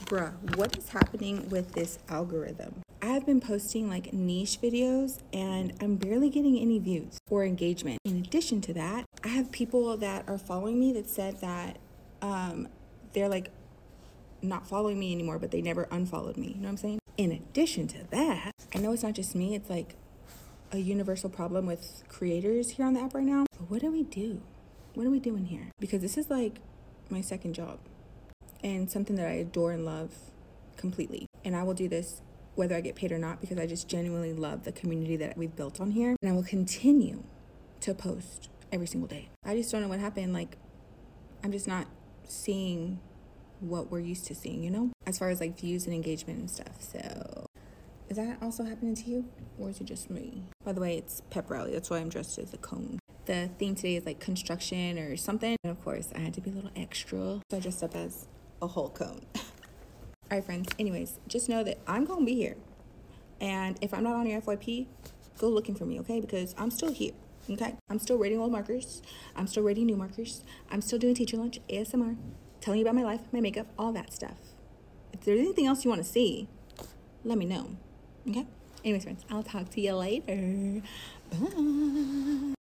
Bruh, what is happening with this algorithm? I have been posting like niche videos and I'm barely getting any views or engagement. In addition to that, I have people that are following me that said that they're like not following me anymore, but they never unfollowed me. You know what I'm saying? In addition to that, I know it's not just me, it's like a universal problem with creators here on the app right now. But what do we do? What are we doing here? Because this is like my second job and something that I adore and love completely. And I will do this whether I get paid or not because I just genuinely love the community that we've built on here. And I will continue to post every single day. I just don't know what happened. Like, I'm just not seeing what we're used to seeing, you know? As far as like views and engagement and stuff. So is that also happening to you? Or is it just me? By the way, it's pep rally. That's why I'm dressed as a cone. The theme today is like construction or something. And of course, I had to be a little extra. So I dressed up as a whole cone. All right, friends. Anyways, just know that I'm going to be here. And if I'm not on your FYP, go looking for me, okay? Because I'm still here, okay? I'm still rating old markers. I'm still rating new markers. I'm still doing teacher lunch, ASMR, telling you about my life, my makeup, all that stuff. If there's anything else you want to see, let me know, okay? Anyways, friends, I'll talk to you later. Bye.